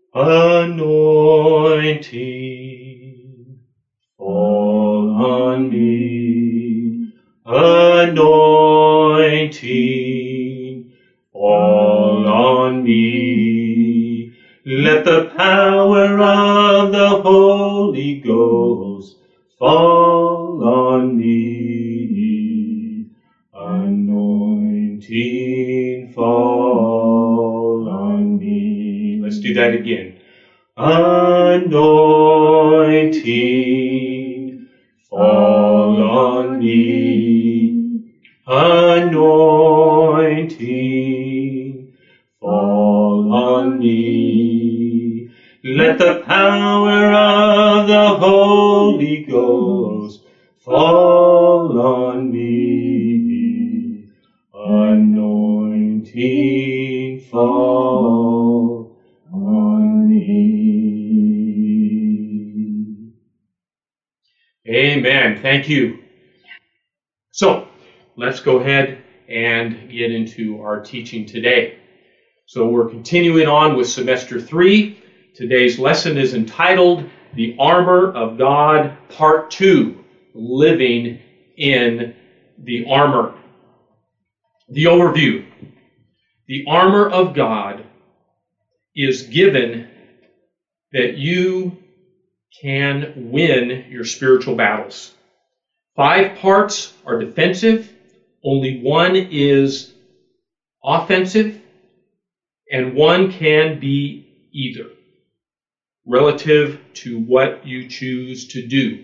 Anointing, fall on me. Anointing, fall on me. Let the power of the Holy Ghost fall on me. Anointing, fall on me. Let's do that again. Anointing, fall on me. Anointing, fall on me. Let the power of the Holy Ghost fall on me. Anointing, fall on me. Amen. Thank you. So, let's go ahead and get into our teaching today. So we're continuing on with semester 3. Today's lesson is entitled The Armor of God, Part 2, Living in the Armor. The overview. The armor of God is given that you can win your spiritual battles. 5 parts are defensive, only 1 is offensive, and 1 can be either, relative to what you choose to do,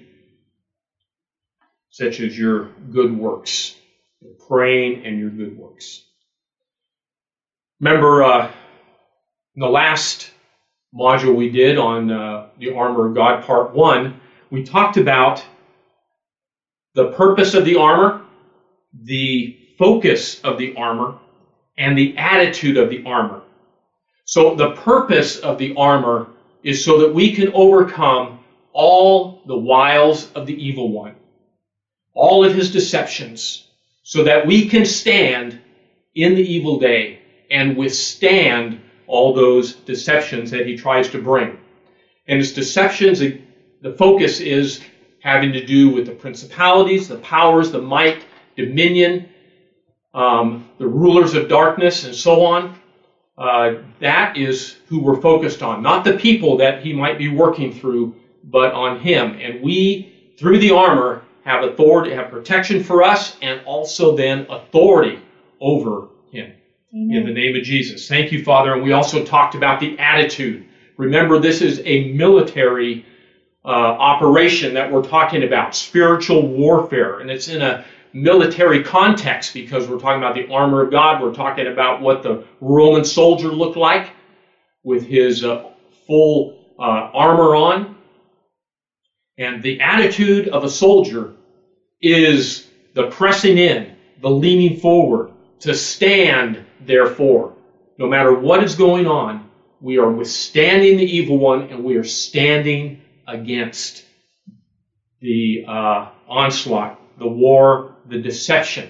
such as your good works, your praying and your good works. Remember in the last module we did on the armor of God, part 1, we talked about the purpose of the armor, the focus of the armor, and the attitude of the armor. So the purpose of the armor is so that we can overcome all the wiles of the evil one, all of his deceptions, so that we can stand in the evil day and withstand all those deceptions that he tries to bring. And his deceptions, the focus is having to do with the principalities, the powers, the might, dominion, the rulers of darkness, and so on. That is who we're focused on. Not the people that he might be working through, but on him. And we, through the armor, have authority, have protection for us, and also then authority over him. Amen. In the name of Jesus. Thank you, Father. And we also talked about the attitude. Remember, this is a military operation that we're talking about, spiritual warfare. And it's in a military context because we're talking about the armor of God. We're talking about what the Roman soldier looked like with his full armor on. And the attitude of a soldier is the pressing in, the leaning forward, to stand, therefore. No matter what is going on, we are withstanding the evil one and we are standing against the onslaught, the war, the deception.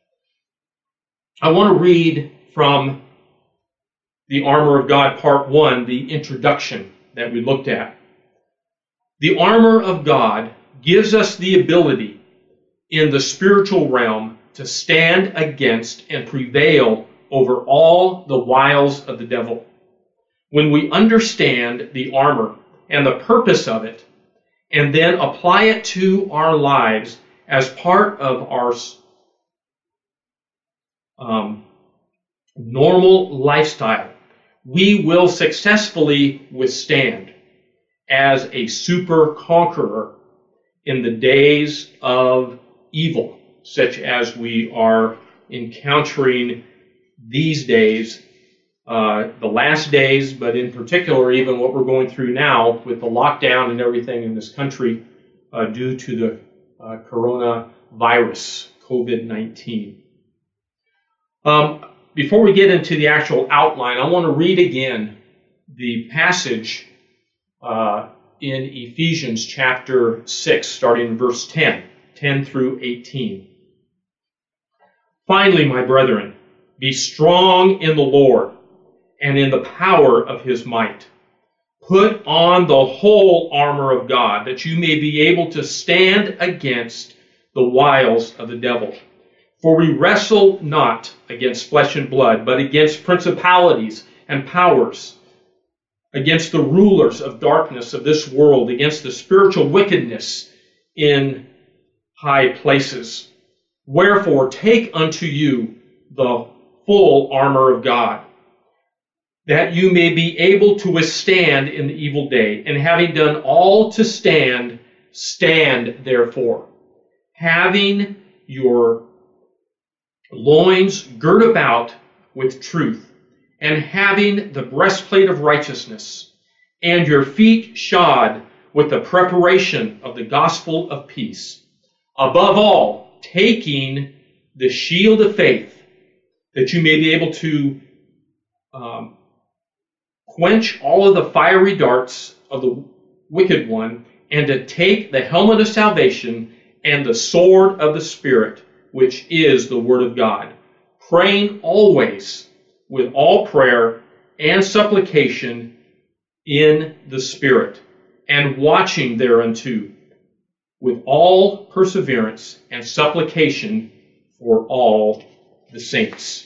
I want to read from the Armor of God, Part 1, the introduction that we looked at. The armor of God gives us the ability in the spiritual realm to stand against and prevail over all the wiles of the devil. When we understand the armor and the purpose of it, and then apply it to our lives as part of our normal lifestyle, we will successfully withstand as a super conqueror in the days of evil, such as we are encountering these days, the last days, but in particular even what we're going through now with the lockdown and everything in this country due to the coronavirus, COVID-19. Before we get into the actual outline, I want to read again the passage in Ephesians chapter 6, starting in verse 10 through 18. Finally, my brethren, be strong in the Lord and in the power of his might. Put on the whole armor of God, that you may be able to stand against the wiles of the devil. For we wrestle not against flesh and blood, but against principalities and powers, against the rulers of darkness of this world, against the spiritual wickedness in high places. Wherefore, take unto you the full armor of God, that you may be able to withstand in the evil day, and having done all to stand, stand therefore, having your loins girt about with truth, and having the breastplate of righteousness, and your feet shod with the preparation of the gospel of peace. Above all, taking the shield of faith, that you may be able to quench all of the fiery darts of the wicked one, and to take the helmet of salvation and the sword of the Spirit, which is the Word of God, praying always with all prayer and supplication in the Spirit, and watching thereunto with all perseverance and supplication for all the saints.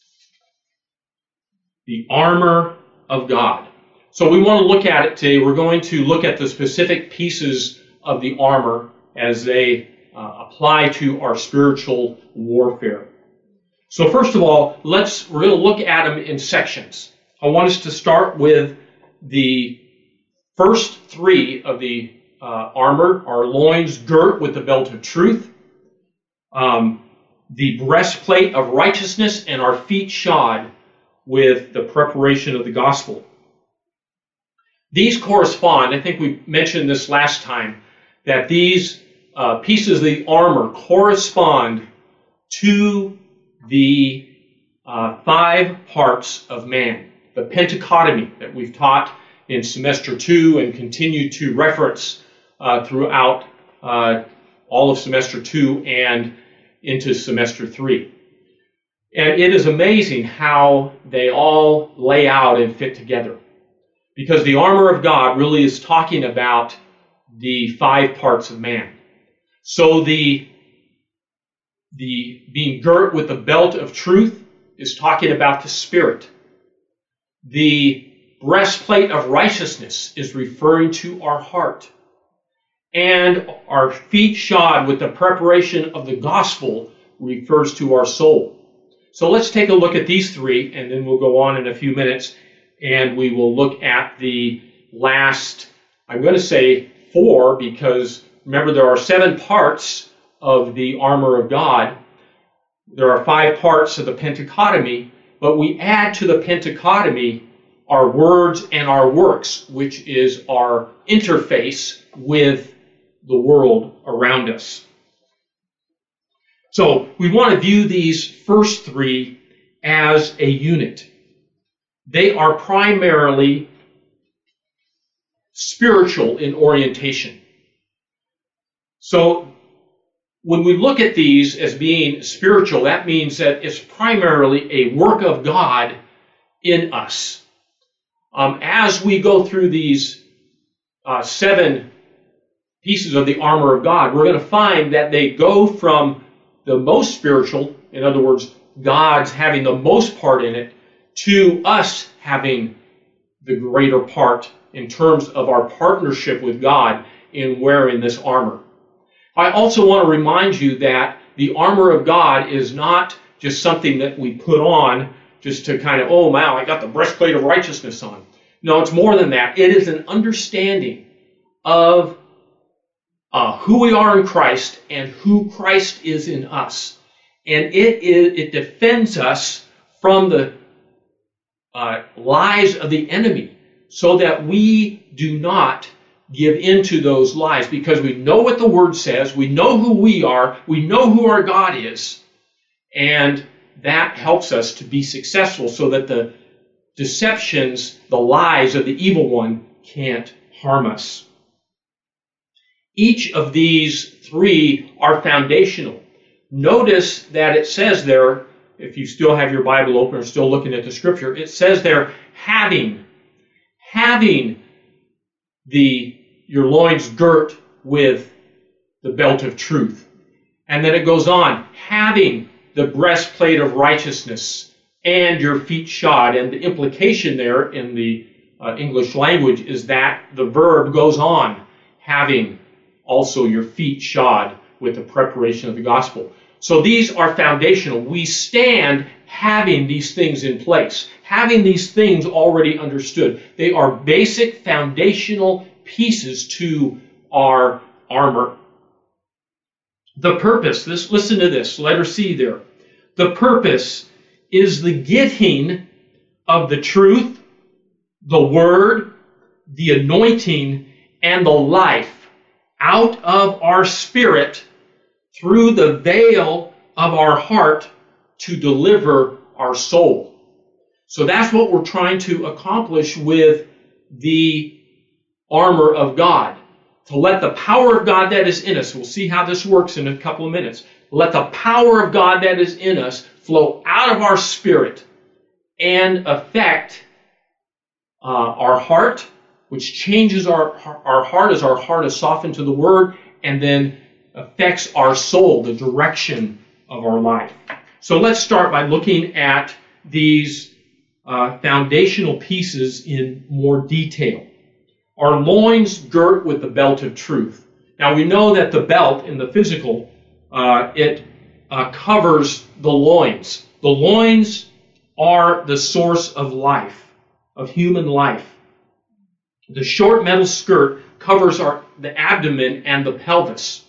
The armor of God. So we want to look at it today. We're going to look at the specific pieces of the armor as they apply to our spiritual warfare. So first of all, we're going to look at them in sections. I want us to start with the first three of the armor: our loins girt with the belt of truth, the breastplate of righteousness, and our feet shod with the preparation of the gospel. These correspond, I think we mentioned this last time, that these pieces of the armor correspond to the 5 parts of man, the Pentecotomy that we've taught in semester 2 and continue to reference throughout all of semester 2 and into semester 3. And it is amazing how they all lay out and fit together, because the armor of God really is talking about the 5 parts of man. So the being girt with the belt of truth is talking about the Spirit. The breastplate of righteousness is referring to our heart. And our feet shod with the preparation of the gospel refers to our soul. So let's take a look at these 3, and then we'll go on in a few minutes, and we will look at the last, I'm going to say 4, because remember there are 7 parts of the armor of God. There are 5 parts of the Pentecotomy, but we add to the Pentecotomy our words and our works, which is our interface with the world around us. So we want to view these first 3 as a unit. They are primarily spiritual in orientation. So when we look at these as being spiritual, that means that it's primarily a work of God in us. As we go through these 7 pieces of the armor of God, we're going to find that they go from the most spiritual, in other words, God's having the most part in it, to us having the greater part in terms of our partnership with God in wearing this armor. I also want to remind you that the armor of God is not just something that we put on just to kind of, oh wow, I got the breastplate of righteousness on. No, it's more than that. It is an understanding of who we are in Christ and who Christ is in us. And it defends us from the lies of the enemy, so that we do not give into those lies, because we know what the Word says, we know who we are, we know who our God is, and that helps us to be successful so that the deceptions, the lies of the evil one can't harm us. Each of these 3 are foundational. Notice that it says there, if you still have your Bible open or still looking at the scripture, it says there, having your loins girt with the belt of truth. And then it goes on, having the breastplate of righteousness and your feet shod. And the implication there in the English language is that the verb goes on, having also your feet shod with the preparation of the gospel. So these are foundational. We stand having these things in place, having these things already understood. They are basic foundational pieces to our armor. The purpose, listen to this, letter C there. The purpose is the getting of the truth, the word, the anointing, and the life out of our spirit through the veil of our heart to deliver our soul. So that's what we're trying to accomplish with the armor of God. To let the power of God that is in us, we'll see how this works in a couple of minutes, let the power of God that is in us flow out of our spirit and affect our heart, which changes our heart as our heart is softened to the Word, and then affects our soul, the direction of our life. So let's start by looking at these foundational pieces in more detail. Our loins girt with the belt of truth. Now we know that the belt in the physical, it covers the loins. The loins are the source of life, of human life. The short metal skirt covers the abdomen and the pelvis.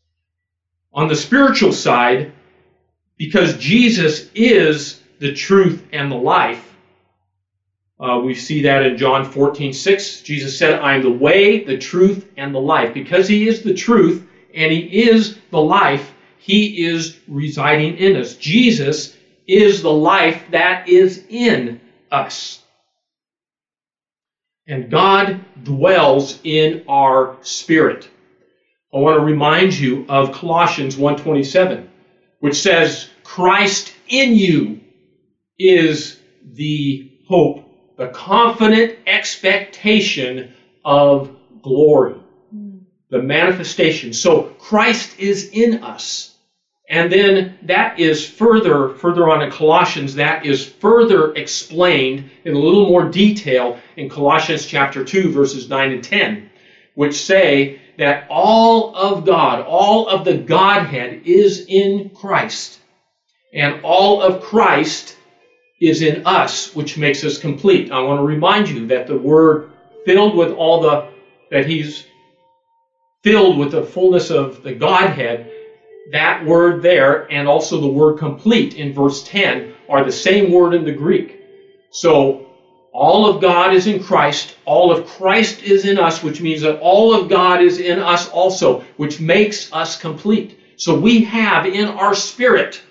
On the spiritual side, because Jesus is the truth and the life, we see that in John 14:6. Jesus said, I am the way, the truth, and the life. Because he is the truth and he is the life, he is residing in us. Jesus is the life that is in us. And God dwells in our spirit. I want to remind you of Colossians 1:27, which says, Christ in you is the hope, the confident expectation of glory, the manifestation. So Christ is in us. And then that is further on in Colossians, that is further explained in a little more detail in Colossians chapter 2, verses 9 and 10, which say that all of God, all of the Godhead is in Christ. And all of Christ is in us, which makes us complete. I want to remind you that the word filled with that he's filled with the fullness of the Godhead, that word there and also the word complete in verse 10 are the same word in the Greek. So all of God is in Christ, all of Christ is in us, which means that all of God is in us also, which makes us complete. So we have in our spirit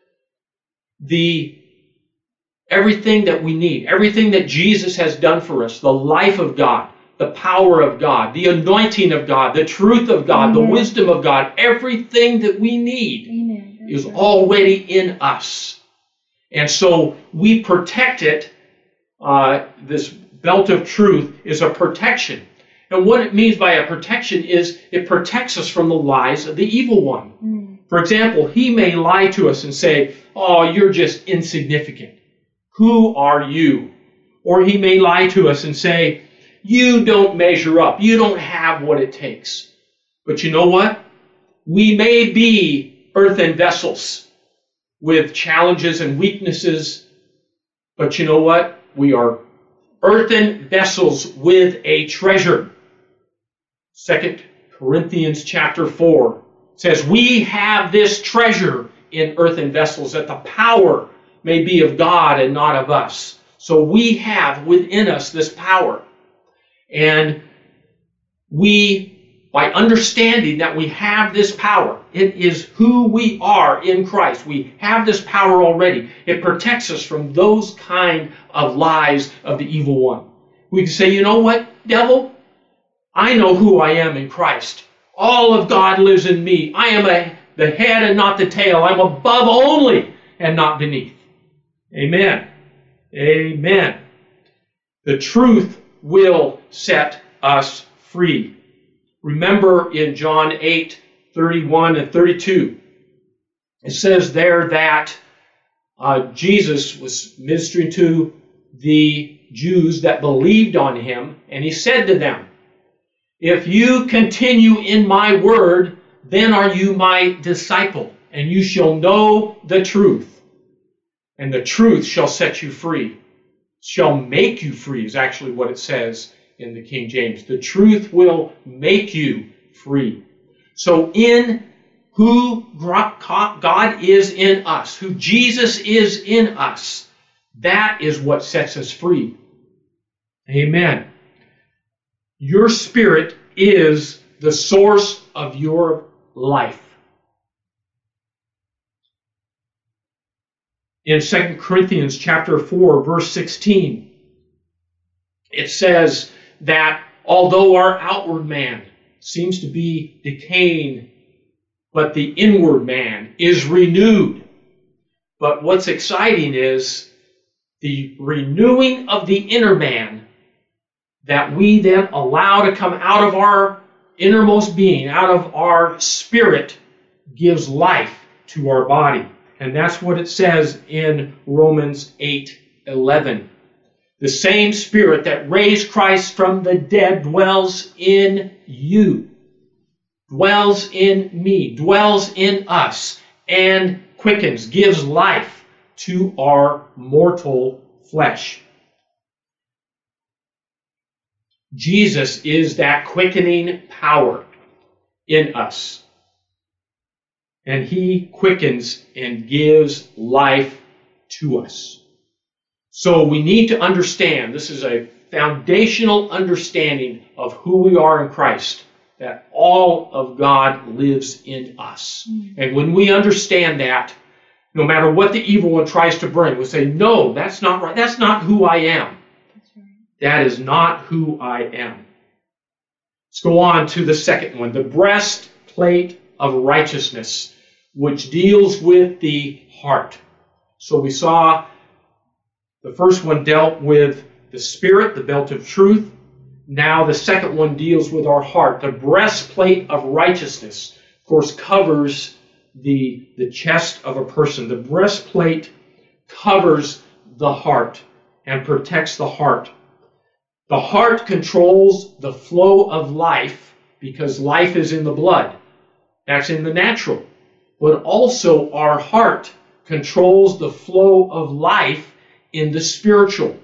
everything that we need, everything that Jesus has done for us, the life of God, the power of God, the anointing of God, the truth of God, Amen. The wisdom of God, everything that we need Amen. Is right. Already in us. And so we protect it. This belt of truth is a protection. And what it means by a protection is it protects us from the lies of the evil one. Mm. For example, he may lie to us and say, oh, you're just insignificant. Who are you? Or he may lie to us and say, you don't measure up. You don't have what it takes. But you know what? We may be earthen vessels with challenges and weaknesses. But you know what? We are earthen vessels with a treasure. 2 Corinthians chapter 4 says, we have this treasure in earthen vessels, that the power may be of God and not of us. So we have within us this power. And we, by understanding that we have this power, it is who we are in Christ. We have this power already. It protects us from those kind of lies of the evil one. We can say, you know what, devil? I know who I am in Christ. All of God lives in me. I am the head and not the tail. I'm above only and not beneath. Amen. Amen. The truth will set us free. Remember in John 8:31 and 32, it says there that Jesus was ministering to the Jews that believed on him, and he said to them, "If you continue in my word, then are you my disciple, and you shall know the truth, and the truth shall set you free." Shall make you free is actually what it says in the King James. The truth will make you free. So in who God is in us, who Jesus is in us, that is what sets us free. Amen. Your spirit is the source of your life. In 2 Corinthians chapter 4, verse 16, it says that although our outward man seems to be decaying, but the inward man is renewed. But what's exciting is the renewing of the inner man that we then allow to come out of our innermost being, out of our spirit, gives life to our body. And that's what it says in Romans 8:11. The same Spirit that raised Christ from the dead dwells in you, dwells in me, dwells in us, and quickens, gives life to our mortal flesh. Jesus is that quickening power in us. And he quickens and gives life to us. So we need to understand, this is a foundational understanding of who we are in Christ, that all of God lives in us. And when we understand that, no matter what the evil one tries to bring, we'll say, no, that's not right. That's not who I am. That is not who I am. Let's go on to the second one, the breastplate of righteousness, which deals with the heart. So we saw the first one dealt with the spirit, the belt of truth. Now the second one deals with our heart. The breastplate of righteousness, of course, covers the chest of a person. The breastplate covers the heart and protects the heart. The heart controls the flow of life because life is in the blood. That's in the natural. But also our heart controls the flow of life in the spiritual.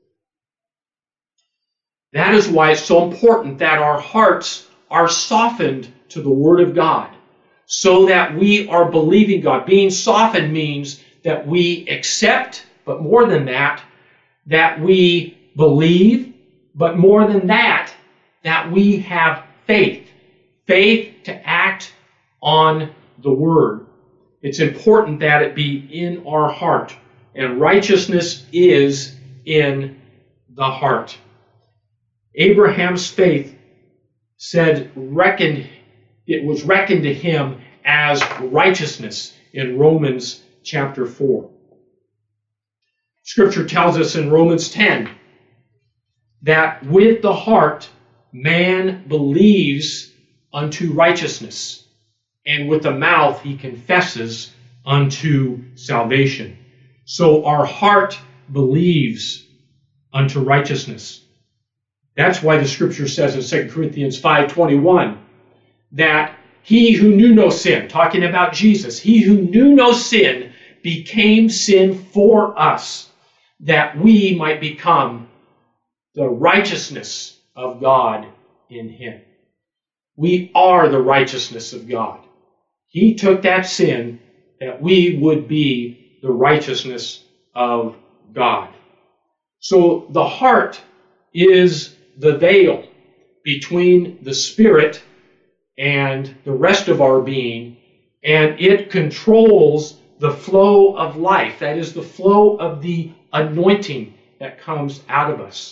That is why it's so important that our hearts are softened to the Word of God, so that we are believing God. Being softened means that we accept, but more than that, that we believe, but more than that, that we have faith. Faith to act on the Word. It's important that it be in our heart. And righteousness is in the heart. Abraham's faith said, it was reckoned to him as righteousness in Romans chapter 4. Scripture tells us in Romans 10 that with the heart man believes unto righteousness, and with the mouth he confesses unto salvation. So our heart believes unto righteousness. That's why the Scripture says in 2 Corinthians 5:21 that he who knew no sin, talking about Jesus, he who knew no sin became sin for us, that we might become the righteousness of God in him. We are the righteousness of God. He took that sin that we would be the righteousness of God. So the heart is the veil between the spirit and the rest of our being, and it controls the flow of life. That is the flow of the anointing that comes out of us.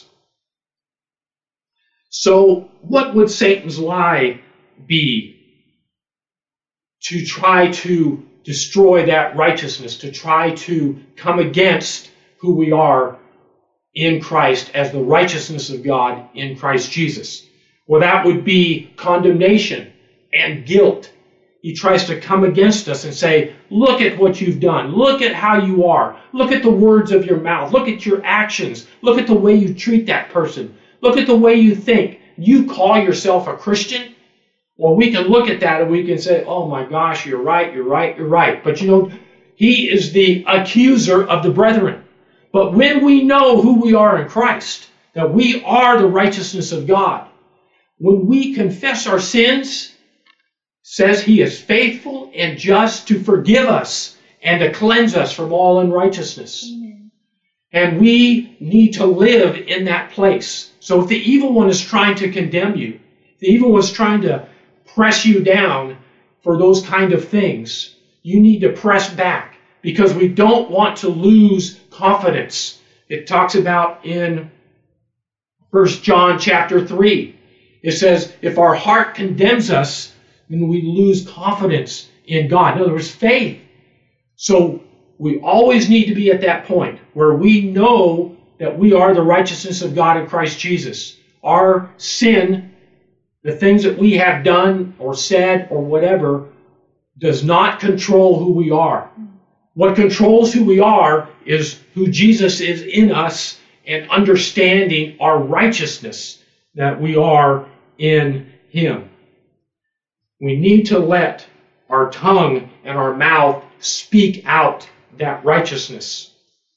So what would Satan's lie be? To try to destroy that righteousness, to try to come against who we are in Christ as the righteousness of God in Christ Jesus. Well, that would be condemnation and guilt. He tries to come against us and say, look at what you've done. Look at how you are. Look at the words of your mouth. Look at your actions. Look at the way you treat that person. Look at the way you think. You call yourself a Christian? Well, we can look at that and we can say, oh my gosh, you're right, you're right, you're right. But you know, he is the accuser of the brethren. But when we know who we are in Christ, that we are the righteousness of God, when we confess our sins, says he is faithful and just to forgive us and to cleanse us from all unrighteousness. Amen. And we need to live in that place. So if the evil one is trying to condemn you, the evil one is trying to press you down for those kind of things, you need to press back, because we don't want to lose confidence. It talks about in 1 John chapter 3. It says, if our heart condemns us, then we lose confidence in God. In other words, faith. So we always need to be at that point where we know that we are the righteousness of God in Christ Jesus. Our sin, the things that we have done or said or whatever, does not control who we are. What controls who we are is who Jesus is in us and understanding our righteousness, that we are in him. We need to let our tongue and our mouth speak out that righteousness.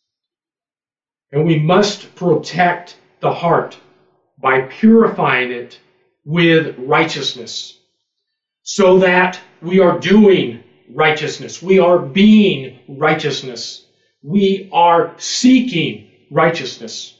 And we must protect the heart by purifying it with righteousness, so that we are doing righteousness. We are being righteousness. We are seeking righteousness.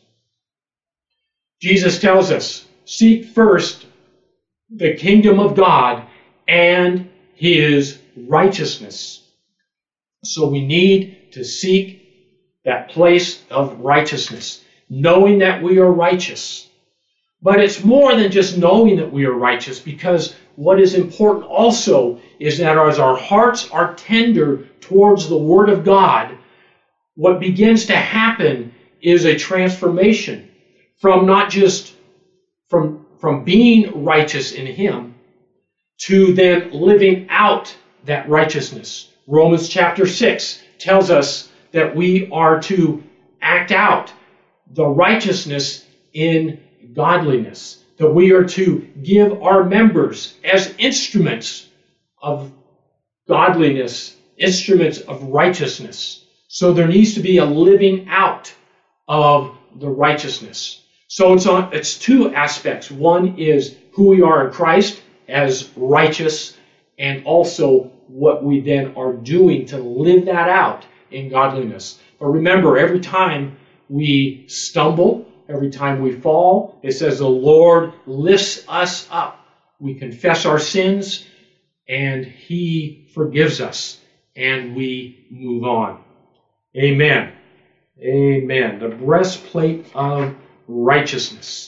Jesus tells us, seek first the kingdom of God and his righteousness. So we need to seek that place of righteousness, knowing that we are righteous. But it's more than just knowing that we are righteous, because what is important also is that as our hearts are tender towards the Word of God, what begins to happen is a transformation from not just from being righteous in him to then living out that righteousness. Romans chapter 6 tells us that we are to act out the righteousness in godliness, that we are to give our members as instruments of godliness, instruments of righteousness. So there needs to be a living out of the righteousness. So it's two aspects. One is who we are in Christ as righteous, and also what we then are doing to live that out in godliness. But remember, every time we stumble, every time we fall, it says the Lord lifts us up. We confess our sins, and he forgives us, and we move on. Amen. Amen. The breastplate of righteousness.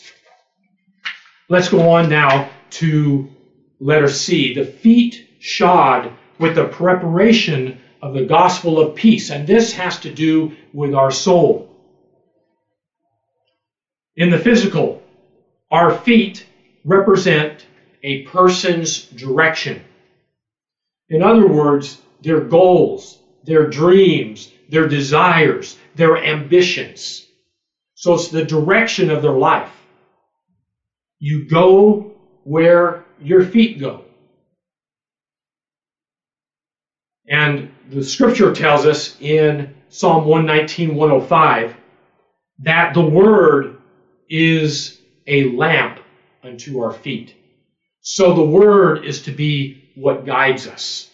Let's go on now to letter C, the feet shod with the preparation of the gospel of peace. And this has to do with our soul. In the physical, our feet represent a person's direction. In other words, their goals, their dreams, their desires, their ambitions. So it's the direction of their life. You go where your feet go. And the scripture tells us in Psalm 119, 105, that the word is a lamp unto our feet. So the word is to be what guides us,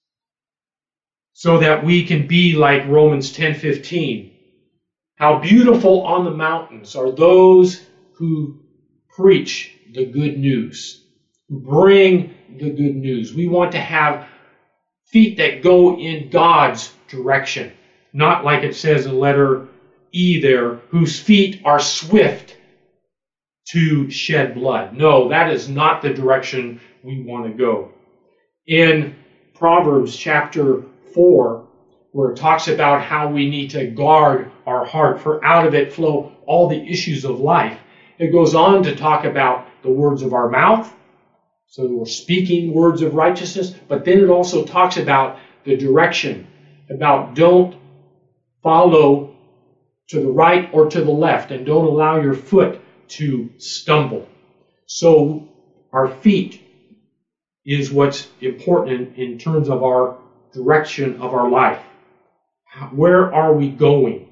so that we can be like Romans 10:15. How beautiful on the mountains are those who preach the good news, who bring the good news. We want to have feet that go in God's direction, not like it says in letter E there, whose feet are swift to shed blood. No, that is not the direction we want to go. In Proverbs chapter 4, where it talks about how we need to guard our heart, for out of it flow all the issues of life, it goes on to talk about the words of our mouth, so we're speaking words of righteousness, but then it also talks about the direction, about don't follow to the right or to the left, and don't allow your foot to stumble. So our feet is what's important in terms of our direction of our life. Where are we going?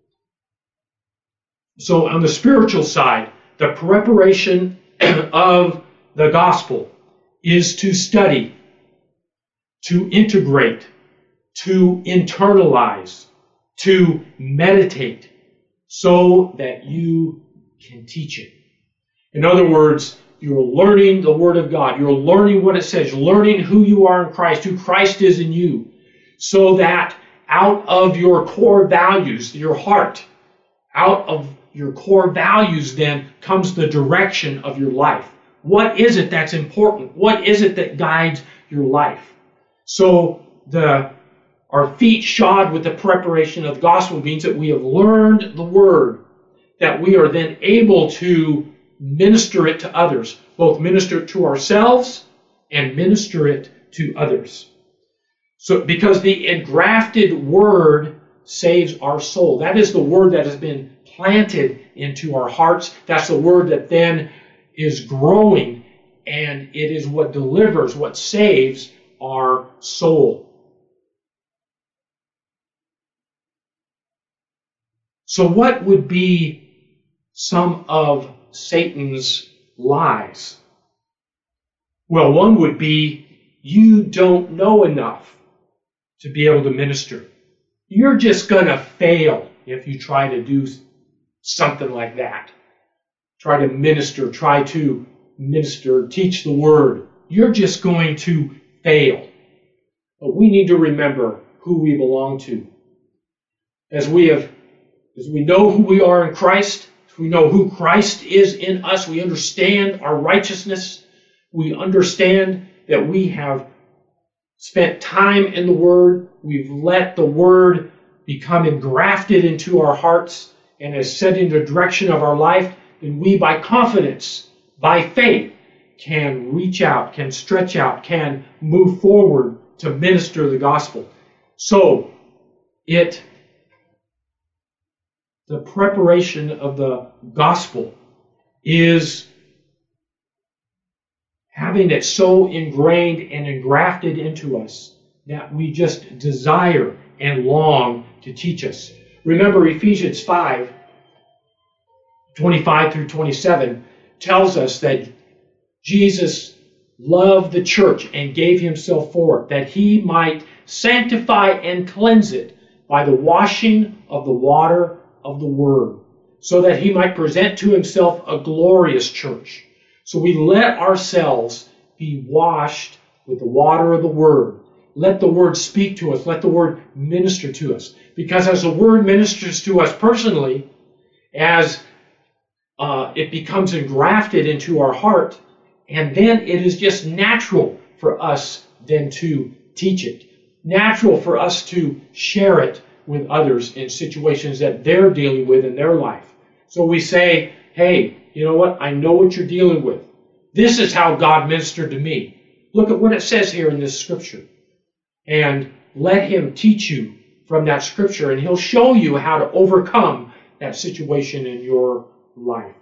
So on the spiritual side, the preparation of the gospel is to study, to integrate, to internalize, to meditate, so that you can teach it. In other words, you're learning the Word of God. You're learning what it says. You're learning who you are in Christ, who Christ is in you, so that out of your core values, your heart, out of your core values then comes the direction of your life. What is it that's important? What is it that guides your life? So our feet shod with the preparation of the gospel means that we have learned the Word, that we are then able to minister it to others, both minister it to ourselves and minister it to others. So, because the engrafted Word saves our soul. That is the Word that has been planted into our hearts. That's the Word that then is growing, and it is what delivers, what saves our soul. So what would be some of Satan's lies? Well, one would be, you don't know enough to be able to minister. You're just going to fail if you try to do something like that. Try to minister, teach the Word. You're just going to fail. But we need to remember who we belong to. As we know who we are in Christ, we know who Christ is in us, we understand our righteousness, we understand that we have spent time in the Word, we've let the Word become engrafted into our hearts and is setting the direction of our life, then we by confidence, by faith, can reach out, can stretch out, can move forward to minister the gospel. So, the preparation of the gospel is having it so ingrained and engrafted into us that we just desire and long to teach us. Remember, Ephesians 5:25-27 tells us that Jesus loved the church and gave himself for it, that he might sanctify and cleanse it by the washing of the water of the Word, so that he might present to himself a glorious church. So we let ourselves be washed with the water of the Word. Let the Word speak to us. Let the Word minister to us. Because as the Word ministers to us personally, as it becomes engrafted into our heart, and then it is just natural for us then to teach it. Natural for us to share it with others in situations that they're dealing with in their life. So we say, hey, you know what? I know what you're dealing with. This is how God ministered to me. Look at what it says here in this scripture. And let him teach you from that scripture, and he'll show you how to overcome that situation in your life.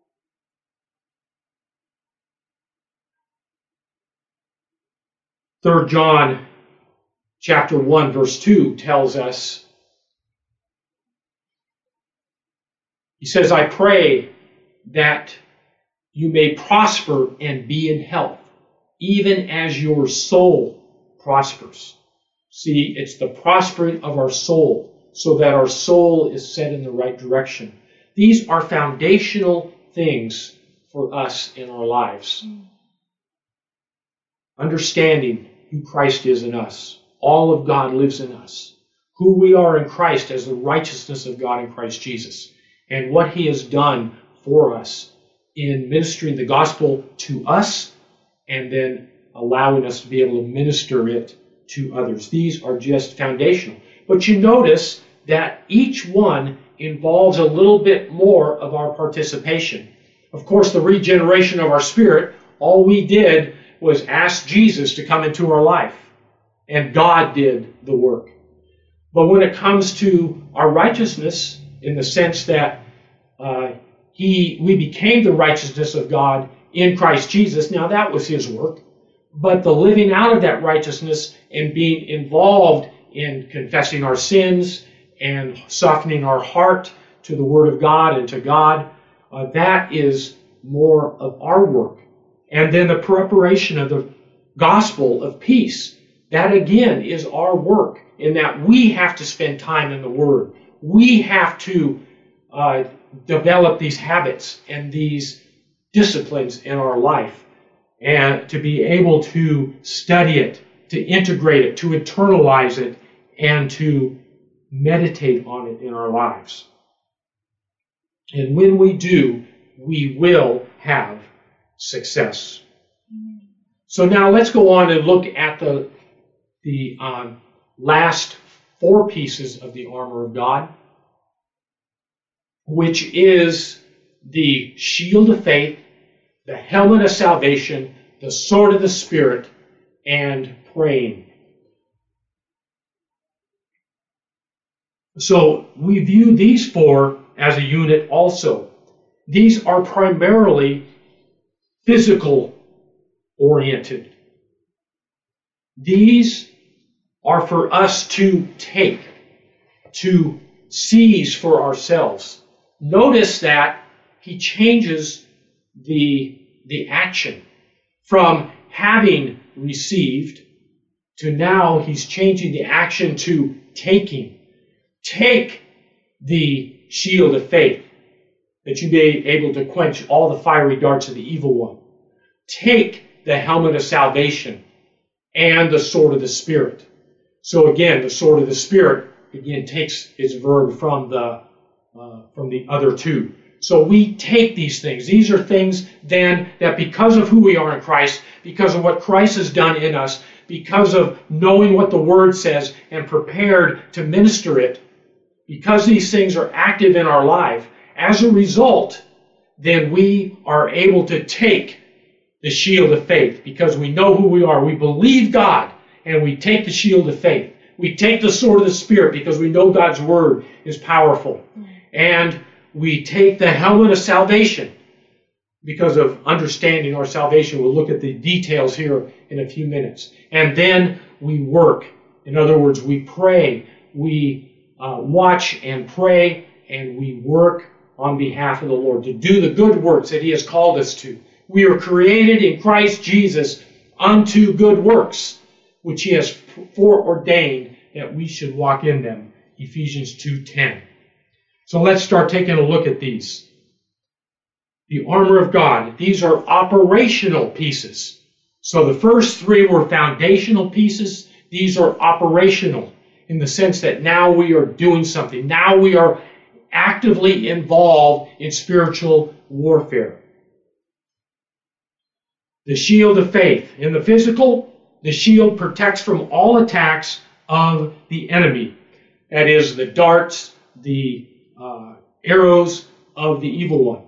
Third John chapter 1 verse 2 tells us, he says, I pray that you may prosper and be in health, even as your soul prospers. See, it's the prospering of our soul, so that our soul is set in the right direction. These are foundational things for us in our lives. Understanding who Christ is in us. All of God lives in us. Who we are in Christ as the righteousness of God in Christ Jesus. And what he has done for us in ministering the gospel to us and then allowing us to be able to minister it to others. These are just foundational. But you notice that each one involves a little bit more of our participation. Of course, the regeneration of our spirit, all we did was ask Jesus to come into our life. And God did the work. But when it comes to our righteousness, in the sense that we became the righteousness of God in Christ Jesus, now that was His work. But the living out of that righteousness and being involved in confessing our sins and softening our heart to the Word of God and to God, that is more of our work. And then the preparation of the gospel of peace, that again is our work, in that we have to spend time in the Word. We have to develop these habits and these disciplines in our life, and to be able to study it, to integrate it, to internalize it, and to meditate on it in our lives. And when we do, we will have success. So now let's go on and look at the last 4 pieces of the armor of God, which is the shield of faith, the helmet of salvation, the sword of the Spirit, and praying. So we view these 4 as a unit also. These are primarily physical oriented. These are for us to take, to seize for ourselves. Notice that he changes the action from having received to now he's changing the action to taking. Take the shield of faith, that you may be able to quench all the fiery darts of the evil one. Take the helmet of salvation and the sword of the Spirit. So again, the sword of the Spirit again takes its verb from the other 2. So we take these things. These are things then that because of who we are in Christ, because of what Christ has done in us, because of knowing what the Word says and prepared to minister it, because these things are active in our life, as a result, then we are able to take the shield of faith because we know who we are. We believe God, and we take the shield of faith. We take the sword of the Spirit because we know God's Word is powerful. And we take the helmet of salvation because of understanding our salvation. We'll look at the details here in a few minutes. And then we work. In other words, we pray. We watch and pray, and we work on behalf of the Lord to do the good works that He has called us to. We are created in Christ Jesus unto good works, which He has foreordained that we should walk in them. Ephesians 2:10. So let's start taking a look at these. The armor of God. These are operational pieces. So the first 3 were foundational pieces. These are operational in the sense that now we are doing something. Now we are actively involved in spiritual warfare. The shield of faith. In the physical, the shield protects from all attacks of the enemy. That is, the darts, the arrows of the evil one.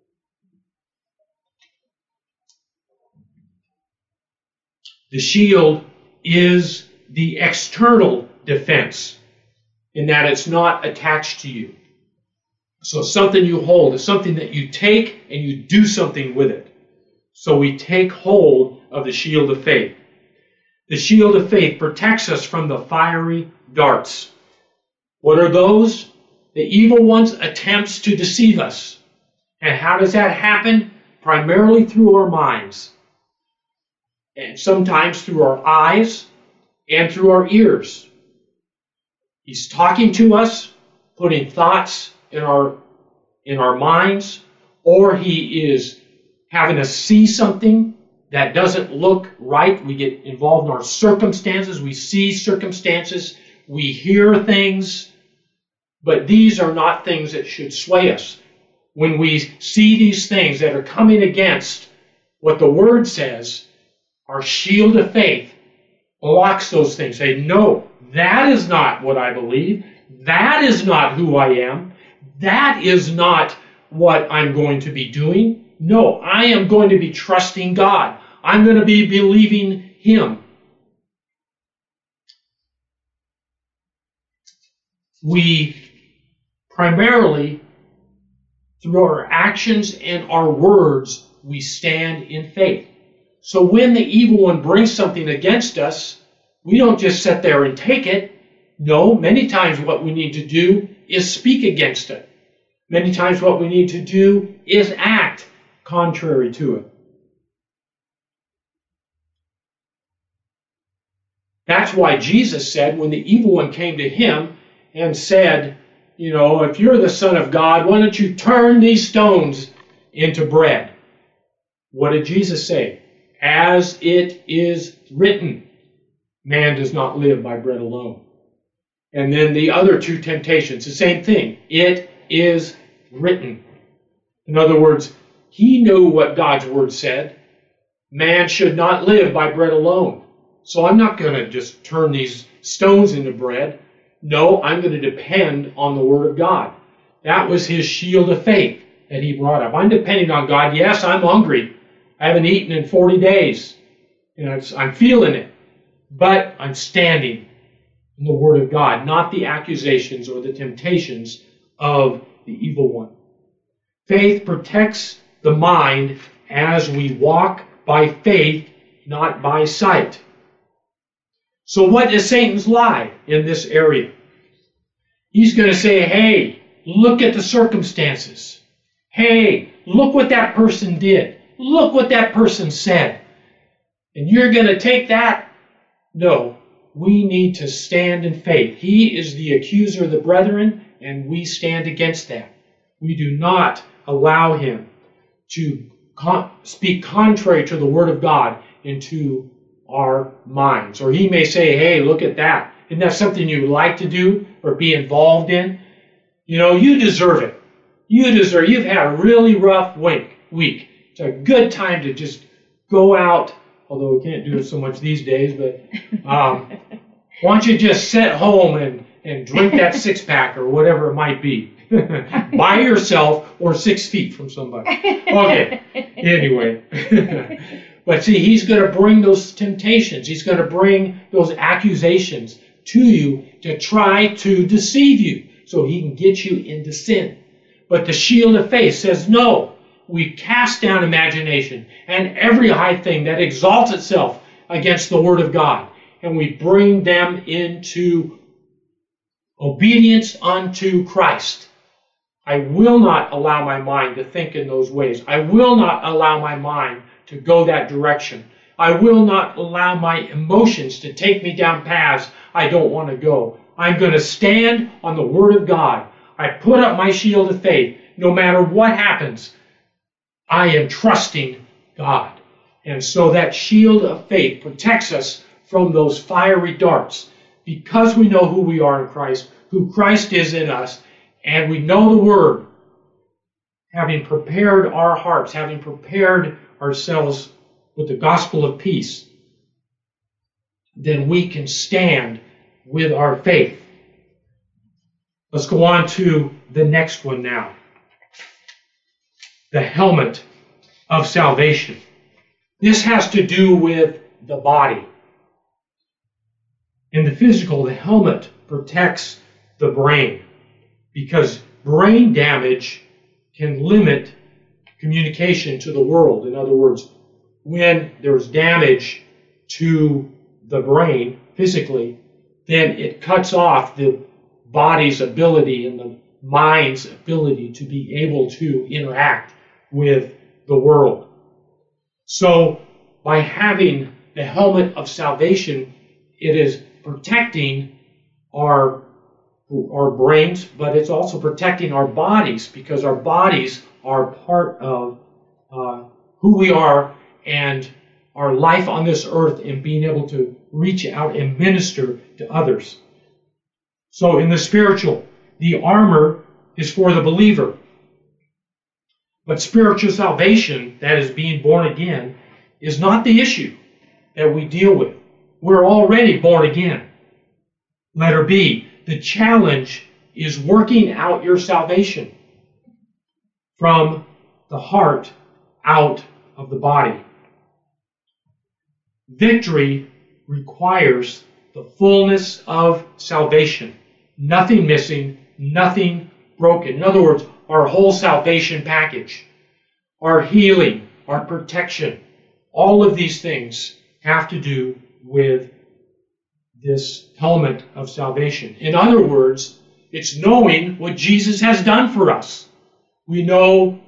The shield is the external defense in that it's not attached to you. So something you hold is something that you take and you do something with it. So we take hold of the shield of faith. The shield of faith protects us from the fiery darts. What are those? The evil one's attempts to deceive us. And how does that happen? Primarily through our minds. And sometimes through our eyes and through our ears. He's talking to us, putting thoughts in our minds, or he is having us see something that doesn't look right. We get involved in our circumstances. We see circumstances. We hear things. But these are not things that should sway us. When we see these things that are coming against what the Word says, our shield of faith blocks those things. Say, no, that is not what I believe. That is not who I am. That is not what I'm going to be doing. No, I am going to be trusting God. I'm going to be believing Him. We primarily, through our actions and our words, we stand in faith. So when the evil one brings something against us, we don't just sit there and take it. No, many times what we need to do is speak against it. Many times what we need to do is act contrary to it. That's why Jesus said when the evil one came to him and said, if you're the Son of God, why don't you turn these stones into bread? What did Jesus say? As it is written, man does not live by bread alone. And then the other two temptations, the same thing. It is written. In other words, he knew what God's word said. Man should not live by bread alone. So I'm not going to just turn these stones into bread. No, I'm going to depend on the word of God. That was his shield of faith that he brought up. I'm depending on God. Yes, I'm hungry. I haven't eaten in 40 days. I'm feeling it. But I'm standing in the word of God, not the accusations or the temptations of the evil one. Faith protects the mind as we walk by faith, not by sight. So what is Satan's lie in this area? He's going to say, hey, look at the circumstances. Hey, look what that person did. Look what that person said. And you're going to take that? No, we need to stand in faith. He is the accuser of the brethren, and we stand against that. We do not allow him to speak contrary to the word of God into our minds. Or he may say, hey, look at that. Isn't that something you like to do or be involved in? You deserve it. You've had a really rough week. It's a good time to just go out, although we can't do it so much these days, but why don't you just sit home and drink that six-pack or whatever it might be by yourself or 6 feet from somebody. Okay, anyway. But see, he's going to bring those temptations. He's going to bring those accusations to you to try to deceive you so he can get you into sin. But the shield of faith says, no, we cast down imagination and every high thing that exalts itself against the word of God, and we bring them into obedience unto Christ. I will not allow my mind to think in those ways. I will not allow my mind to go that direction. I will not allow my emotions to take me down paths I don't want to go. I'm going to stand on the word of God. I put up my shield of faith. No matter what happens, I am trusting God. And so that shield of faith protects us from those fiery darts because we know who we are in Christ, who Christ is in us, and we know the word. Having prepared our hearts, having prepared ourselves with the gospel of peace, then we can stand with our faith. Let's go on to the next one now. The helmet of salvation. This has to do with the body. In the physical, the helmet protects the brain because brain damage can limit communication to the world. In other words, when there's damage to the brain physically, then it cuts off the body's ability and the mind's ability to be able to interact with the world. So by having the helmet of salvation, it is protecting our brains, but it's also protecting our bodies because our bodies are part of who we are and our life on this earth and being able to reach out and minister to others. So in the spiritual, the armor is for the believer. But spiritual salvation, that is being born again, is not the issue that we deal with. We're already born again. Letter B, the challenge is working out your salvation from the heart out of the body. Victory requires the fullness of salvation. Nothing missing, nothing broken. In other words, our whole salvation package, our healing, our protection, all of these things have to do with this element of salvation. In other words, it's knowing what Jesus has done for us. We know,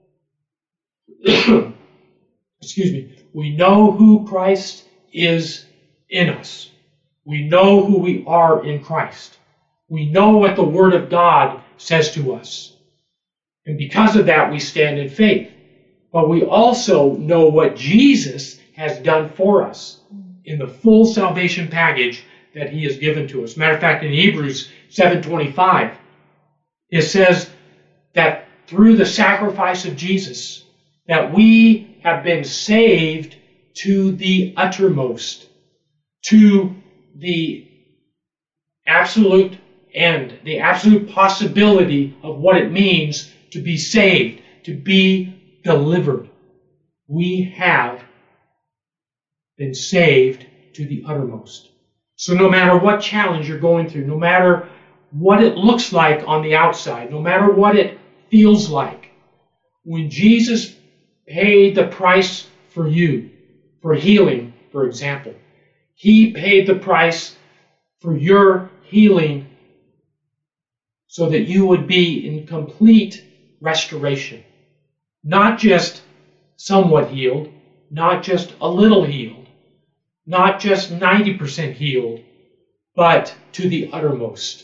we know who Christ is in us. We know who we are in Christ. We know what the Word of God says to us. And because of that, we stand in faith. But we also know what Jesus has done for us in the full salvation package that He has given to us. Matter of fact, in Hebrews 7:25, it says that through the sacrifice of Jesus, that we have been saved to the uttermost, to the absolute end, the absolute possibility of what it means to be saved, to be delivered. We have been saved to the uttermost. So no matter what challenge you're going through, no matter what it looks like on the outside, no matter what it feels like, when Jesus paid the price for you, for healing, for example, He paid the price for your healing so that you would be in complete restoration. Not just somewhat healed, not just a little healed, not just 90% healed, but to the uttermost.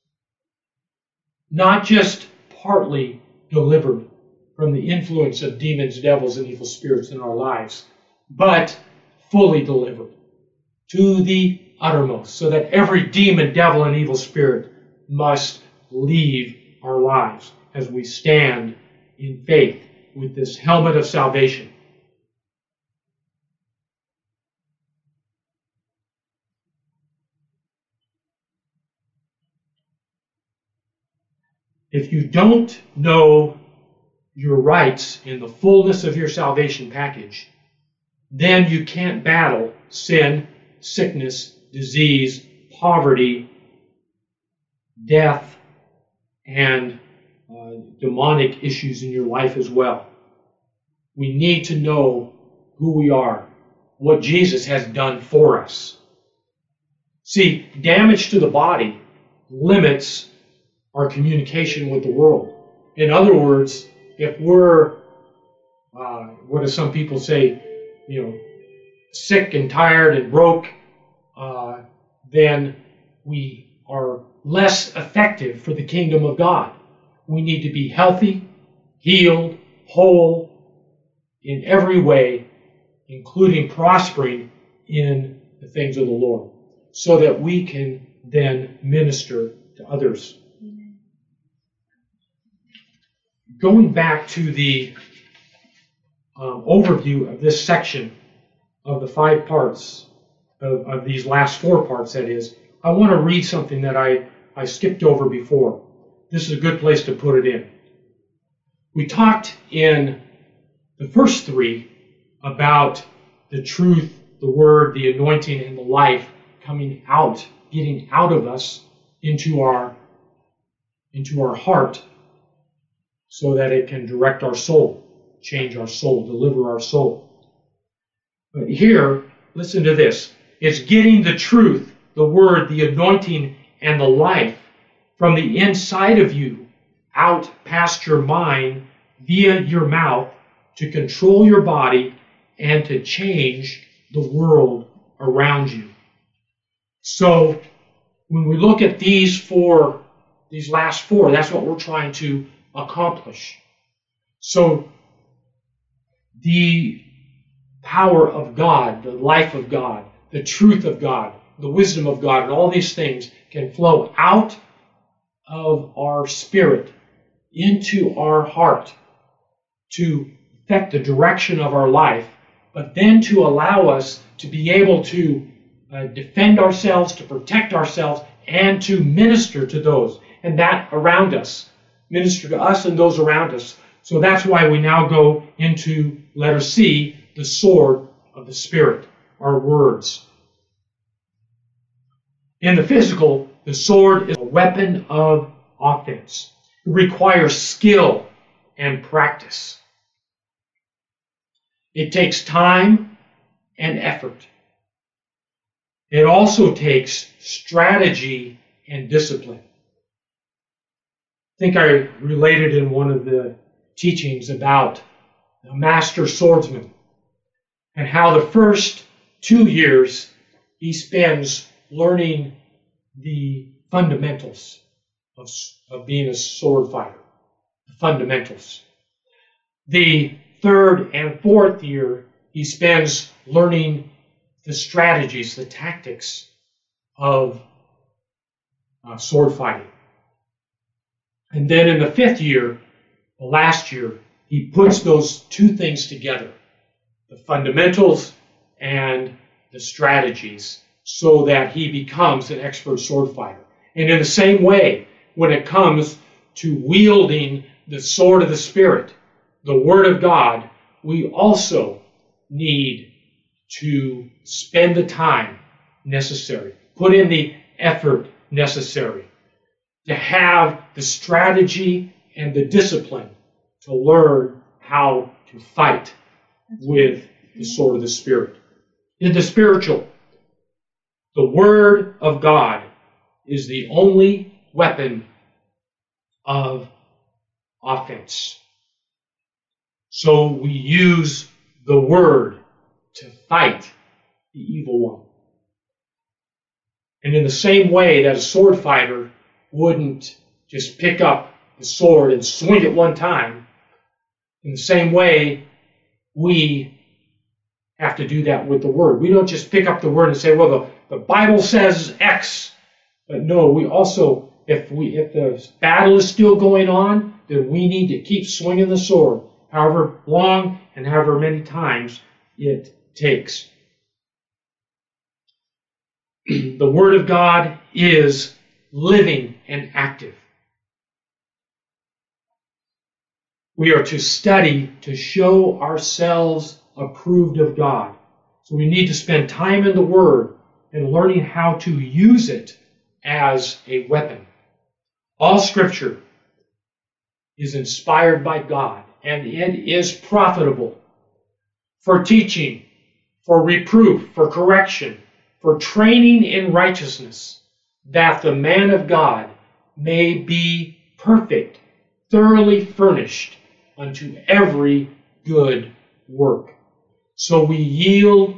Not just partly delivered from the influence of demons, devils, and evil spirits in our lives, but fully delivered to the uttermost, so that every demon, devil, and evil spirit must leave our lives as we stand in faith with this helmet of salvation. If you don't know your rights in the fullness of your salvation package, then you can't battle sin, sickness, disease, poverty, death, and demonic issues in your life as well. We need to know who we are, what Jesus has done for us. See, damage to the body limits our communication with the world. In other words, if we're, what do some people say, sick and tired and broke, then we are less effective for the kingdom of God. We need to be healthy, healed, whole in every way, including prospering in the things of the Lord, so that we can then minister to others. Going back to the overview of this section of the 5 parts, of these last 4 parts, that is, I want to read something that I skipped over before. This is a good place to put it in. We talked in the first 3 about the truth, the word, the anointing, and the life coming out, getting out of us into our heart, so that it can direct our soul, change our soul, deliver our soul. But here, listen to this. It's getting the truth, the word, the anointing, and the life from the inside of you out past your mind via your mouth to control your body and to change the world around you. So when we look at these last 4, that's what we're trying to accomplish. So the power of God, the life of God, the truth of God, the wisdom of God, and all these things can flow out of our spirit into our heart to affect the direction of our life, but then to allow us to be able to defend ourselves, to protect ourselves, and to minister to those and that around us. Minister to us and those around us. So that's why we now go into letter C, the sword of the Spirit, our words. In the physical, the sword is a weapon of offense. It requires skill and practice. It takes time and effort. It also takes strategy and discipline. I think I related in one of the teachings about the master swordsman and how the first 2 years he spends learning the fundamentals of being a sword fighter, the fundamentals. The 3rd and 4th year he spends learning the strategies, the tactics of sword fighting. And then in the 5th year, the last year, he puts those two things together, the fundamentals and the strategies, so that he becomes an expert sword fighter. And in the same way, when it comes to wielding the sword of the Spirit, the Word of God, we also need to spend the time necessary, put in the effort necessary, to have the strategy and the discipline to learn how to fight with the sword of the Spirit. In the spiritual, the Word of God is the only weapon of offense. So we use the Word to fight the evil one. And in the same way that a sword fighter wouldn't just pick up the sword and swing it one time, in the same way we have to do that with the Word. We don't just pick up the Word and say, well, the Bible says X. But no, we also, if the battle is still going on, then we need to keep swinging the sword, however long and however many times it takes. The Word of God is living and active. We are to study to show ourselves approved of God. So we need to spend time in the Word and learning how to use it as a weapon. All Scripture is inspired by God, and it is profitable for teaching, for reproof, for correction, for training in righteousness, that the man of God may be perfect, thoroughly furnished unto every good work. So we yield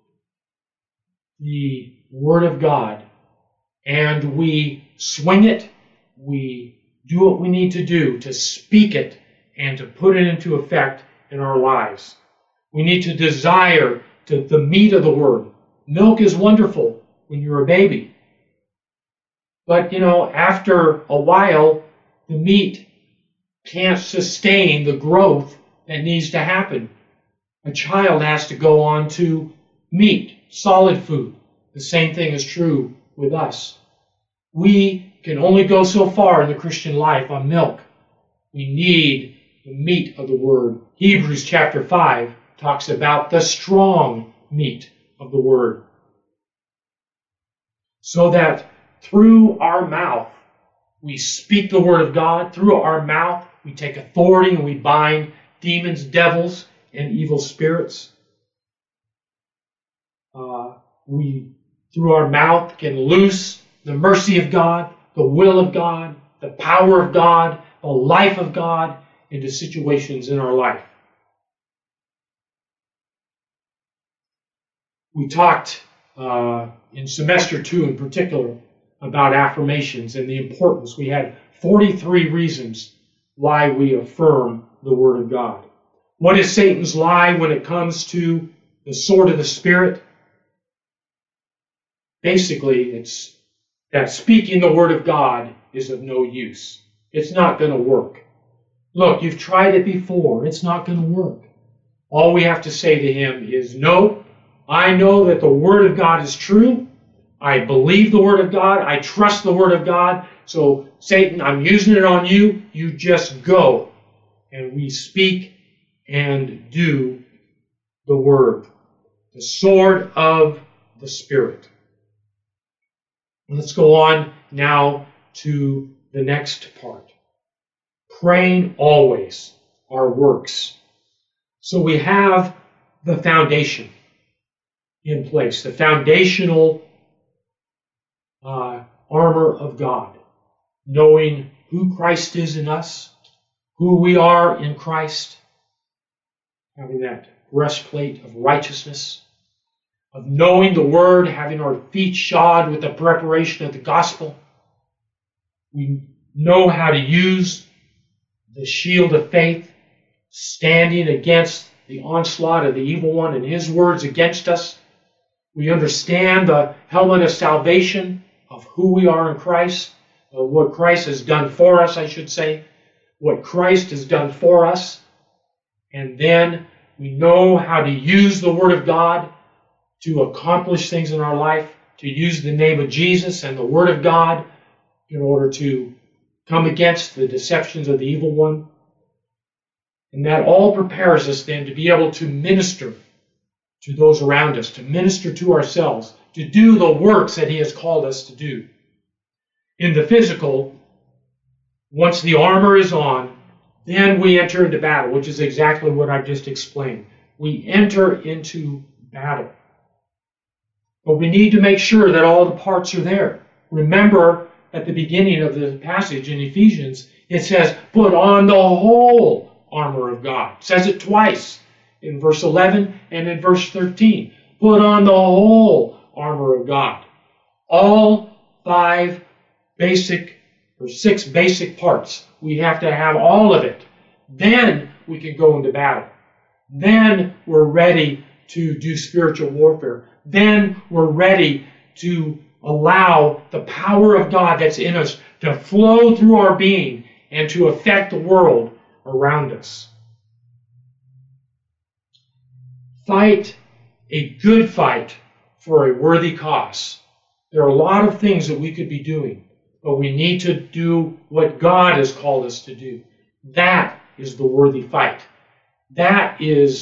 the Word of God and we swing it, we do what we need to do to speak it and to put it into effect in our lives. We need to desire the meat of the Word. Milk is wonderful when you're a baby. But, after a while, the meat can't sustain the growth that needs to happen. A child has to go on to meat, solid food. The same thing is true with us. We can only go so far in the Christian life on milk. We need the meat of the Word. Hebrews chapter 5 talks about the strong meat of the Word. So that through our mouth, we speak the Word of God. Through our mouth, we take authority and we bind demons, devils, and evil spirits. We, through our mouth, can loose the mercy of God, the will of God, the power of God, the life of God into situations in our life. We talked in semester 2 in particular about affirmations and the importance. We had 43 reasons why we affirm the Word of God. What is Satan's lie when it comes to the sword of the Spirit? Basically, it's that speaking the Word of God is of no use. It's not going to work. Look, you've tried it before. It's not going to work. All we have to say to him is, no, I know that the Word of God is true. I believe the Word of God. I trust the Word of God. So, Satan, I'm using it on you. You just go. And we speak and do the Word, the sword of the Spirit. Let's go on now to the next part. Praying always, our works. So we have the foundation in place, the foundational armor of God, knowing who Christ is in us, who we are in Christ, having that breastplate of righteousness, of knowing the Word, having our feet shod with the preparation of the gospel. We know how to use the shield of faith, standing against the onslaught of the evil one and his words against us. We understand the helmet of salvation, of who we are in Christ, of what Christ has done for us, I should say, what Christ has done for us. And then we know how to use the Word of God to accomplish things in our life, to use the name of Jesus and the Word of God in order to come against the deceptions of the evil one. And that all prepares us then to be able to minister to those around us, to minister to ourselves, to do the works that He has called us to do. In the physical, once the armor is on, then we enter into battle, which is exactly what I've just explained. We enter into battle. But we need to make sure that all the parts are there. Remember, at the beginning of the passage in Ephesians, it says, put on the whole armor of God. It says it twice in verse 11 and in verse 13. Put on the whole armor of God. All 6 basic parts. We have to have all of it. Then we can go into battle. Then we're ready to do spiritual warfare. Then we're ready to allow the power of God that's in us to flow through our being and to affect the world around us. Fight a good fight for a worthy cause. There are a lot of things that we could be doing, but we need to do what God has called us to do. That is the worthy fight. That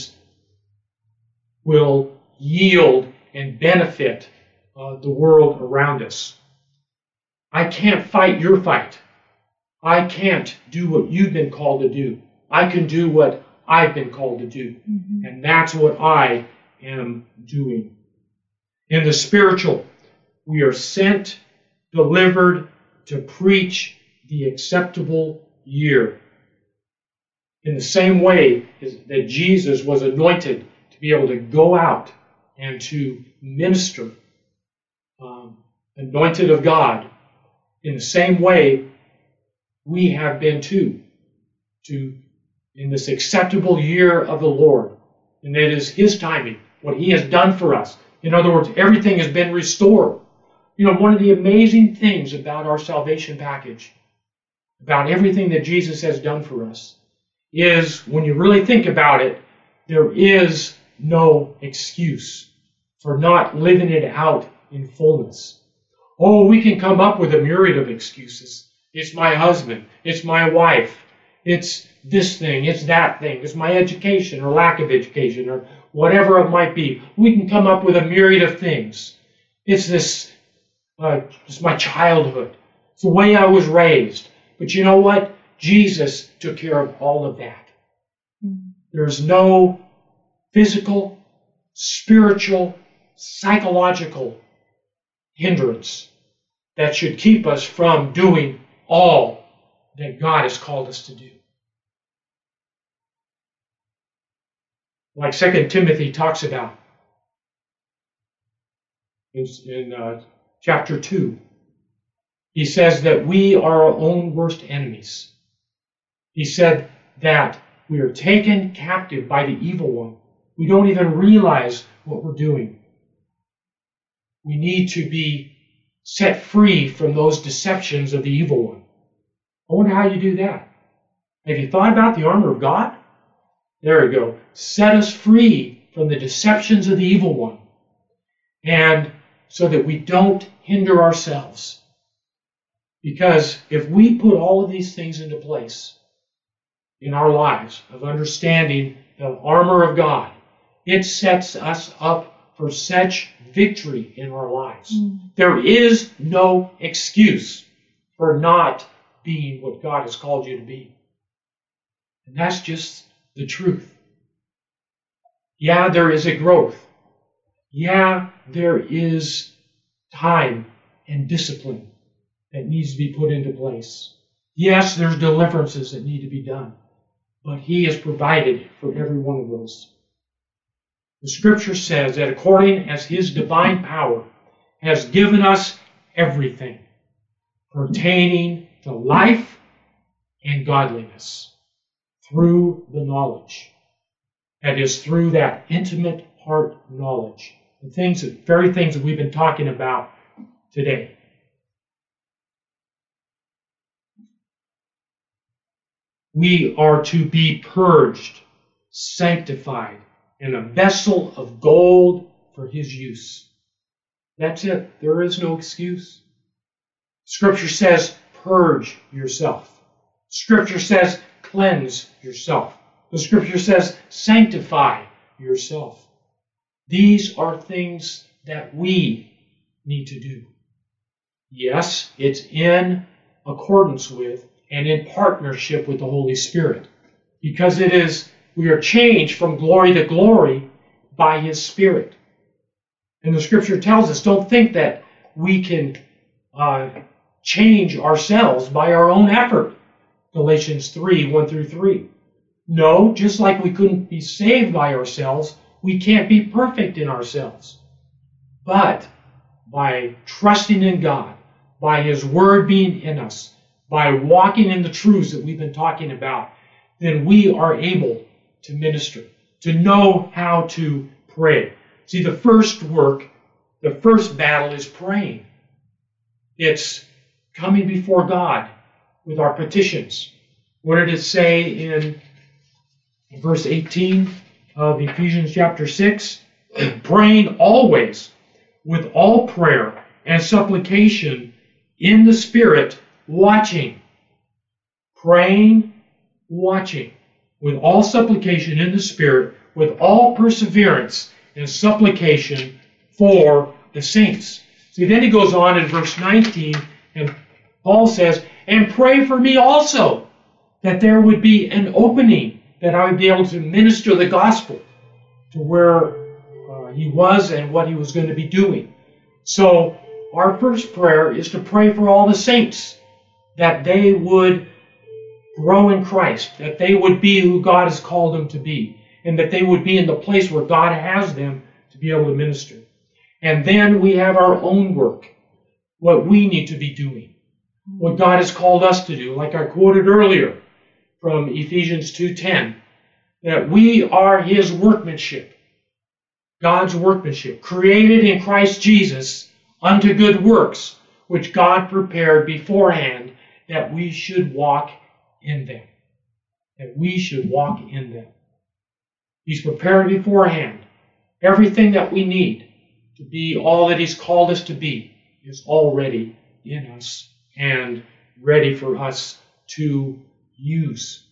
will yield and benefit the world around us. I can't fight your fight. I can't do what you've been called to do. I can do what I've been called to do. Mm-hmm. And that's what I am doing. In the spiritual, we are sent, delivered to preach the acceptable year. In the same way that Jesus was anointed to be able to go out and to minister, anointed of God, in the same way we have been too, in this acceptable year of the Lord. And it is His timing, what He has done for us. In other words, everything has been restored. You know, one of the amazing things about our salvation package, about everything that Jesus has done for us, is when you really think about it, there is no excuse for not living it out in fullness. Oh, we can come up with a myriad of excuses. It's my husband. It's my wife. It's this thing. It's that thing. It's my education or lack of education or whatever it might be. We can come up with a myriad of things. It's it's my childhood. It's the way I was raised. But you know what? Jesus took care of all of that. There's no physical, spiritual, psychological hindrance that should keep us from doing all that God has called us to do. Like 2 Timothy talks about in chapter 2, he says that we are our own worst enemies. He said that we are taken captive by the evil one. We don't even realize what we're doing. We need to be set free from those deceptions of the evil one. I wonder how you do that. Have you thought about the armor of God? There we go. Set us free from the deceptions of the evil one. And so that we don't hinder ourselves. Because if we put all of these things into place in our lives of understanding the armor of God, It sets us up for such victory in our lives. There is no excuse for not being what God has called you to be. And that's just the truth. Yeah, there is a growth. Yeah, there is time and discipline that needs to be put into place. Yes, there's deliverances that need to be done. But He has provided for every one of those. The Scripture says that according as His divine power has given us everything pertaining to life and godliness through the knowledge. That is, through that intimate heart knowledge. The very things that we've been talking about today. We are to be purged, sanctified, and a vessel of gold for His use. That's it. There is no excuse. Scripture says, purge yourself. Scripture says, cleanse yourself. The Scripture says, sanctify yourself. These are things that we need to do. Yes, it's in accordance with and in partnership with the Holy Spirit. Because we are changed from glory to glory by His Spirit. And the Scripture tells us, don't think that we can change ourselves by our own effort. Galatians 3, 1 through 3. No, just like we couldn't be saved by ourselves, we can't be perfect in ourselves. But by trusting in God, by His Word being in us, by walking in the truths that we've been talking about, then we are able to minister, to know how to pray. See, the first battle is praying. It's coming before God with our petitions. What did it say in verse 18 of Ephesians chapter 6? Praying always with all prayer and supplication in the Spirit, watching. Praying, watching. With all supplication in the Spirit, with all perseverance and supplication for the saints. See, then he goes on in verse 19, and Paul says, and pray for me also, that there would be an opening, that I would be able to minister the gospel to where he was and what he was going to be doing. So, our first prayer is to pray for all the saints, that they would grow in Christ, that they would be who God has called them to be, and that they would be in the place where God has them to be able to minister. And then we have our own work, what we need to be doing, what God has called us to do, like I quoted earlier from Ephesians 2:10, that we are His workmanship, God's workmanship, created in Christ Jesus unto good works, which God prepared beforehand that we should walk in them. That we should walk in them. He's prepared beforehand. Everything that we need to be all that He's called us to be is already in us and ready for us to use.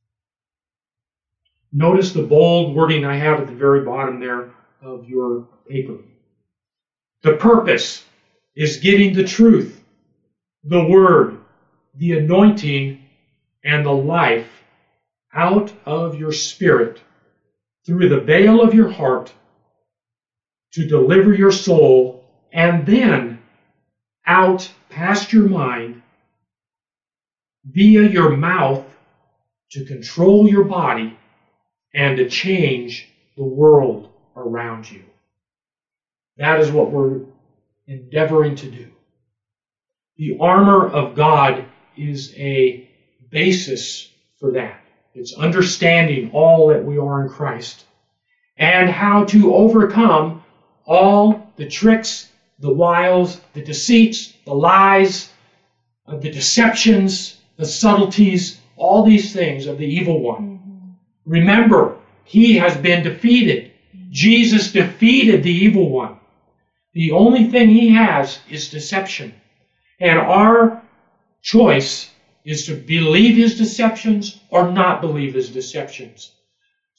Notice the bold wording I have at the very bottom there of your paper. The purpose is getting the truth, the word, the anointing, and the life out of your spirit through the veil of your heart to deliver your soul, and then out past your mind via your mouth to control your body and to change the world around you. That is what we're endeavoring to do. The armor of God is a basis for that. It's understanding all that we are in Christ and how to overcome all the tricks, the wiles, the deceits, the lies, the deceptions, the subtleties, all these things of the evil one. Remember, he has been defeated. Jesus defeated the evil one. The only thing he has is deception. And our choice is to believe his deceptions or not believe his deceptions.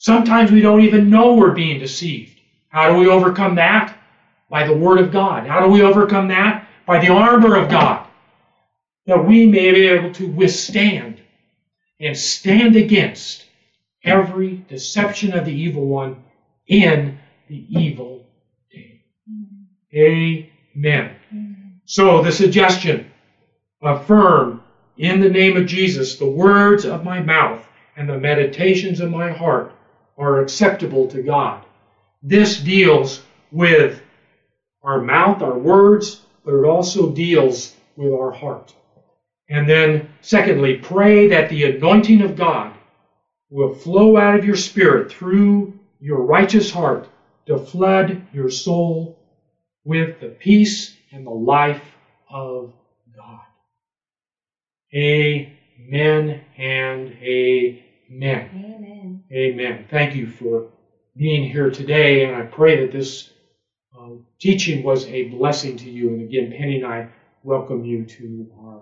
Sometimes we don't even know we're being deceived. How do we overcome that? By the Word of God. How do we overcome that? By the armor of God. That we may be able to withstand and stand against every deception of the evil one in the evil day. Amen. So the suggestion, affirm in the name of Jesus, the words of my mouth and the meditations of my heart are acceptable to God. This deals with our mouth, our words, but it also deals with our heart. And then, secondly, pray that the anointing of God will flow out of your spirit through your righteous heart to flood your soul with the peace and the life of God. Amen and amen. Amen. Amen. Thank you for being here today, and I pray that this teaching was a blessing to you. And again, Penny and I welcome you to our